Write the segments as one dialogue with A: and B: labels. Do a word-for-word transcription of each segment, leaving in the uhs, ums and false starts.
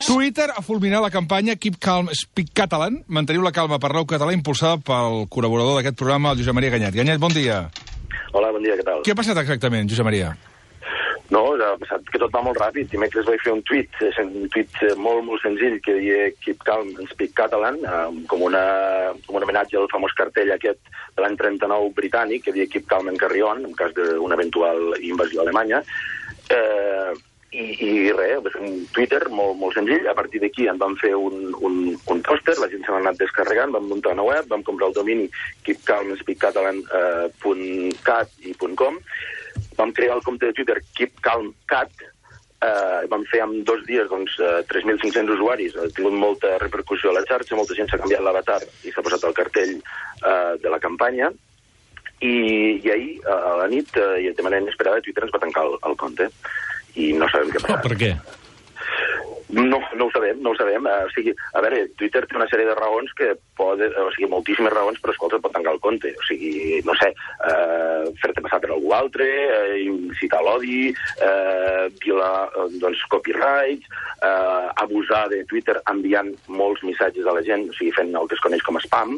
A: Twitter ha fulminat la campanya Keep Calm, Speak Catalan. Manteniu la calma, parleu català, impulsada pel col·laborador d'aquest programa, el Josep Maria Ganyet. Ganyet, bon dia.
B: Hola, bon dia, què tal?
A: Què ha passat exactament, Josep Maria?
B: No, ha passat que tot va molt ràpid. Dimecres vaig fer un tuit, un tuit molt, molt senzill, que deia Keep Calm, Speak Catalan, com, una, com un homenatge al famós cartell aquest de l'any trenta-nou britànic, que deia Keep Calm and Carry On, en cas d'una eventual invasió alemanya. Eh... I, i res, va ser un Twitter molt, molt senzill. A partir d'aquí en vam fer un, un, un pòster, la gent se l'ha anat descarregant, vam muntar una web, vam comprar el domini keep calm speak catalan punt cat i .com, vam crear el compte de Twitter Keep Calm Cat, eh, vam fer en dos dies doncs, tres mil cinc-cents usuaris, ha tingut molta repercussió a la xarxa, molta gent s'ha canviat l'avatar i s'ha posat el cartell eh, de la campanya, i, i ahir, a la nit, eh, i de manera inesperada, Twitter ens va tancar el, el compte. I no sabem què passa.
A: Oh, per què?
B: No, no ho sabem, no ho sabem. Uh, o sigui, a veure, Twitter té una sèrie de raons que poden, o sigui, moltíssimes raons, però escolta, pot tancar el compte. O sigui, no sé, uh, fer-te passar per algú altre, uh, incitar l'odi, uh, violar, uh, doncs, copyrights, uh, abusar de Twitter enviant molts missatges a la gent, o sigui, fent el que es coneix com a spam.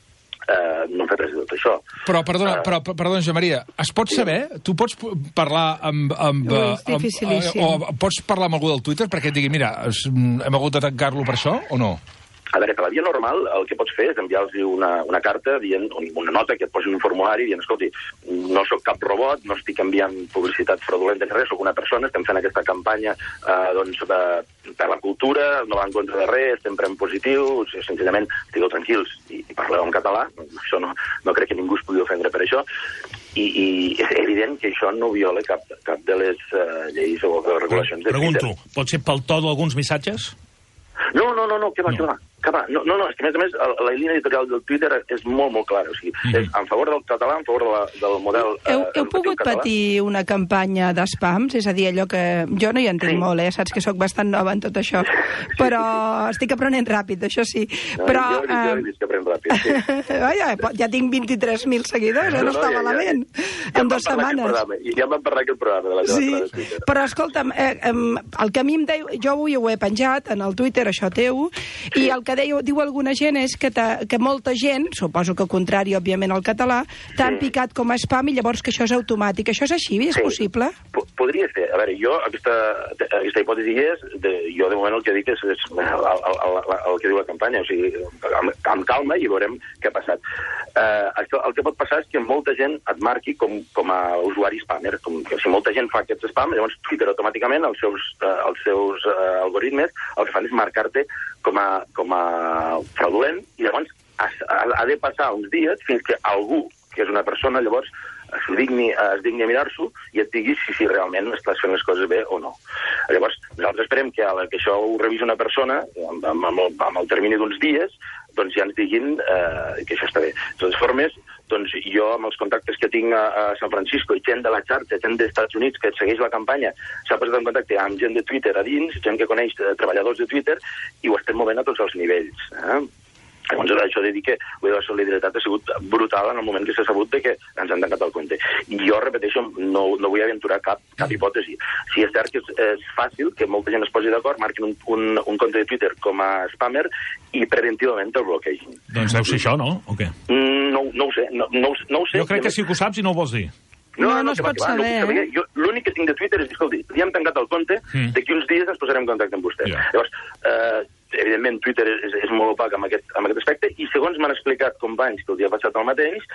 B: Uh, no hem fet res de tot això.
A: Però, perdona, uh, però, perdona, Josep Maria, es pot saber? Tu pots parlar amb... amb,
C: no,
A: amb, amb o pots parlar amb algú del Twitter perquè et digui, mira, hem hagut de tancar-lo per això, o no?
B: A veure, per la via normal, el que pots fer és enviar-los una, una carta, dient, una nota que et posi un formulari, dient, escolti, no sóc cap robot, no estic enviant publicitat fraudulenta ni res, sóc una persona, estem fent aquesta campanya eh, doncs, de, per la cultura, no va en contra de res, estem prenent positiu, senzillament estigueu tranquils i, i parleu en català, això no, no crec que ningú es pugui ofendre per això, i, i és evident que això no viola cap, cap de les uh, lleis o regulacions de Twitter.
D: Pregunto, pot ser pel to d'alguns missatges?
B: No, no, no, no, què va,
D: no.
B: què va, què va. No, no, no, és que a més a més la, la línia editorial del Twitter és molt, molt clara, o sigui, mm-hmm. és en favor del català, en favor de la, del model...
C: Heu,
B: eh,
C: heu pogut patir una campanya d'espams? És a dir, allò que... Jo no hi entenc sí. molt, eh? Saps que sóc bastant nova en tot això, però estic aprenent ràpid, això sí.
B: No,
C: però,
B: jo, jo he vist que aprenc ràpid, sí.
C: Vaja, ja tinc vint-i-tres mil seguidors, no, no, no està ja, malament, ja, ja, en dues setmanes.
B: I ja em van parlar aquest programa de la
C: sí,
B: de Twitter.
C: Però escolta'm, eh, eh, el que a mi em deia... Jo avui ho he penjat en el Twitter, això teu, sí. I el que deia, diu alguna gent és que, que molta gent, suposo que contrari, òbviament, al català, t'han sí. picat com a spam i llavors que això és automàtic. Això és així? És sí. possible?
B: P Podria ser. A veure, jo, aquesta, aquesta hipòtesi és, de, jo de moment el que dic és, és el, el, el, el que diu la campanya, o sigui, amb, amb calma i veurem què ha passat. Uh, això, el que pot passar és que molta gent et marqui com, com a usuari spammer, com que si molta gent fa aquest spam, llavors Twitter automàticament, els seus, uh, els seus uh, algoritmes, el que fan és marcar-te com a, com a fraudulent, i llavors ha, ha de passar uns dies fins que algú, que és una persona, llavors es digni, es digni a mirar-s'ho i et digui si, si realment estàs fent les coses bé o no. Llavors, nosaltres esperem que, que això ho revisi una persona amb, amb, amb, el, amb el termini d'uns dies, doncs ja ens diguin eh, que això està bé. De totes formes, doncs jo, amb els contactes que tinc a, a San Francisco i gent de la xarxa, gent dels Estats Units que segueix la campanya, s'ha posat en contacte amb gent de Twitter a dins, gent que coneix eh, treballadors de Twitter, i ho estem movent a tots els nivells. Eh? Llavors, això de dir que la solidaritat ha sigut brutal en el moment que s'ha sabut de que ens han tancat el compte. I jo, repeteixo, no, no vull aventurar cap, cap hipòtesi. Si és cert que és, és fàcil que molta gent es posi d'acord, marquin un, un, un compte de Twitter com a spammer i preventivament el bloquegin.
D: Doncs deu ser això, no? O què?
B: Mm, no, no ho sé. No, no, no ho sé.
D: Jo crec que sí que ho saps i no ho vols dir.
C: No, no, no, no es pot saber, va, no,
B: eh? L'únic que tinc de Twitter és dir, escolti, li hem tancat el compte, mm. d'aquí uns dies ens posarem en contacte amb vostè. Yeah. Llavors, eh, evidentment, Twitter és, és molt opac amb aquest, amb aquest aspecte, i segons m'han explicat companys que els ha passat el mateix,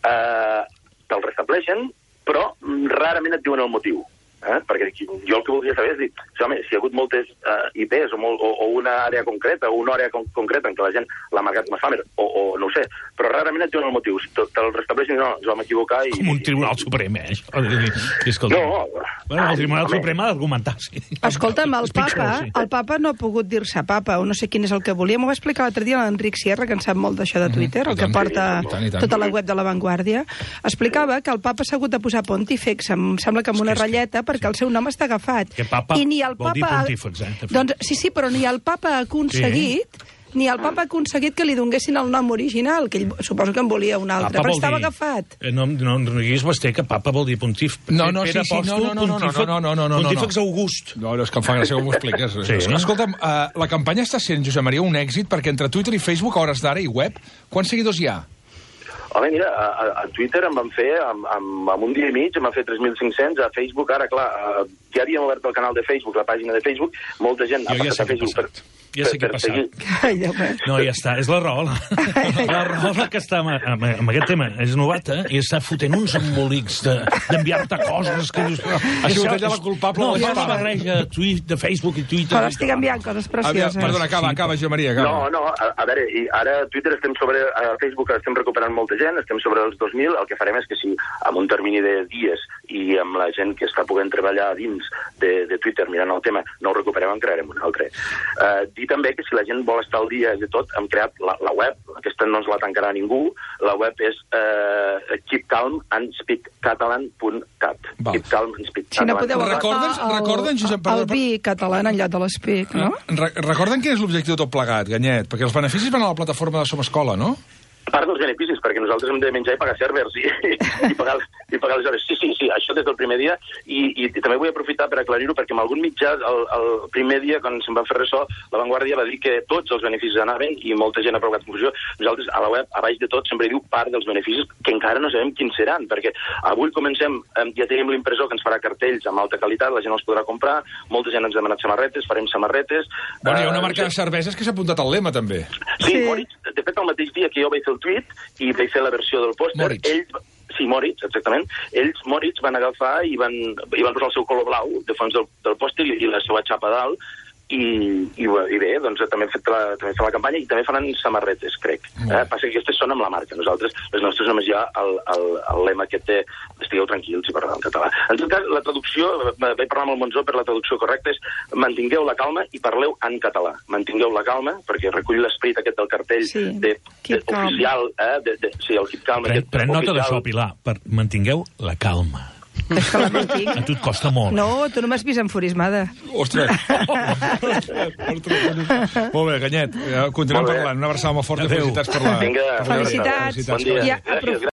B: eh, te'l restableixen, però rarament et diuen el motiu. Eh? Perquè jo el que voldria saber és dir, si, home, si hi ha hagut moltes uh, I Ps o, molt, o, o una àrea concreta o una àrea con concreta en què la gent l'ha marcat com a spammer, o, o no ho sé, però rarament et diuen el motiu. Si te'l restableixen, no, ens vam equivocar i...
D: Com un tribunal suprem, eh?
B: No,
D: bueno, el tribunal suprem ha d'argumentar, sí.
C: Escolta'm, el papa, el papa no ha pogut dir-se papa, o no sé quin és el que volia. M'ho va explicar l'altre dia l'Enric Sierra, que en sap molt d'això de Twitter, el que porta tota la web de La Vanguardia. Explicava que el papa s'ha hagut de posar pontífex, em sembla que amb una ratlleta, perquè el seu nom està agafat.
D: Que papa
C: I ni el
D: vol
C: papa...
D: dir pontífex, eh?
C: Doncs, sí, sí, però ni el papa ha aconseguit... Sí. ni el papa ha aconseguit que li donguessin el nom original, que ell suposo que en volia un altre,
D: Papa
C: però
D: vol
C: estava
D: dir-
C: agafat.
D: Eh, No, no, no diguis basté que papa vol dir pontíf.
A: No, no,
D: Pere
A: sí, sí, no,
D: Apòstol,
A: no, no, no,
D: pontífex-
A: no, no, no, no, no.
D: Pontífex August.
A: No, no, és que em fa gràcia com ho expliques.
D: Sí.
A: Escolta'm, uh, la campanya està sent, Josep Maria, un èxit, perquè entre Twitter i Facebook, a hores d'ara, i web, quants seguidors hi ha?
B: Home, mira, a, a, a Twitter em van fer, amb, amb, amb un dia i mig, em van fer tres mil cinc-cents, a Facebook, ara, clar, uh, ja havíem obert el canal de Facebook, la pàgina de Facebook, molta gent
D: Jo
B: ha
D: ja
B: passat
D: sé
B: a
D: què ha
B: Facebook
D: passat. Ja sé què ha passat.
B: seguir.
C: Ai, Déu meu.
D: No, ja està, és la raó. La raó la que està amb, amb, amb aquest tema és novata i està fotent uns embolics de- d'enviar-te coses que dius...
A: Ha sigut ella la culpable
D: No,
A: de
D: ja
A: la
D: la
A: spam.
D: barreja tuit, de Facebook i Twitter.
C: Però estic enviant coses
A: A veure,
C: precioses.
A: perdona, acaba, acaba, Josep Maria, acaba.
B: No, no, a, a veure, i ara a Twitter estem sobre, a Facebook estem recuperant molta gent, estem sobre els dos mil, el que farem és que si amb un termini de dies i amb la gent que està podent treballar dins de, de Twitter mirant el tema, no ho recuperem, en crearem un altre. Uh, dir també que si la gent vol estar al dia de tot, hem creat la, la web, aquesta no ens la tancarà ningú, la web és uh, keep calm and speak catalan punt cat.
A: Val.
B: Keep calm and speak
C: Si no
B: catalan.
C: podeu agafar
A: Recorda'ns-
C: el,
A: recorda'ns, Josep, perdó,
C: el vi català en lloc de l'espic, no?
A: Re Recorda'm quin és l'objectiu de tot plegat, Ganyet, perquè els beneficis van a la plataforma de Som Escola, no?
B: A part dels beneficis, perquè nosaltres hem de menjar i pagar servers i, i, pagar, i pagar les hores. Sí, sí, sí, això des del primer dia. I, i també vull aprofitar per aclarir-ho, perquè en algun mitjà, el, el primer dia, quan se'n va fer ressò, la Vanguardia va dir que tots els beneficis anaven i molta gent ha provocat confusió. Nosaltres, a la web, a baix de tot, sempre diu part dels beneficis, que encara no sabem quins seran, perquè avui comencem, ja tenim l'impressor que ens farà cartells amb alta qualitat, la gent els podrà comprar, molta gent ens ha demanat samarretes, farem samarretes...
A: Bueno, hi ha una
B: Eh,
A: marca de cerveses que s'ha apuntat al lema, també.
B: Sí,
C: Sí.
B: Moritz, de fet, el mateix dia que jo vaig fer el tuit i vaig fer la versió del pòster,
A: Moritz.
B: ells... Sí, Moritz, exactament. Ells, Moritz, van agafar i van, i van posar el seu color blau de fons del, del pòster i, i la seva xapa a dalt, i, i, i bé, doncs també hem fet la, també fem la campanya i també faran samarretes, crec. Eh? Passa que aquestes són amb la marca. Nosaltres, les nostres només hi ha el, el, el lema aquest de estigueu tranquils i parleu en català. En tot cas, la traducció, vaig parlar amb el Monzó, per la traducció correcta és mantingueu la calma i parleu en català. Mantingueu la calma, perquè recull l'esperit aquest del cartell
C: Sí.
B: de, de,
C: Keep calm.
B: oficial, eh? de, de, sí, el keep calm.
D: Pren,
B: aquest
D: pren nota
B: oficial.
D: d'això, Pilar, per mantingueu la calma.
C: És que la mantinc.
D: A tu et costa molt.
C: No, tu no m'has vist enfurismada.
A: Ostres. Ostres. Molt bé, Ganyet, eh, continuem
B: Molt bé.
A: parlant. Una abraçada molt forta i
D: Adéu.
A: felicitats per la...
B: Vinga,
A: per la-
C: Felicitats.
B: Bon dia.
C: Ja,
B: Gràcies,
C: aprofita.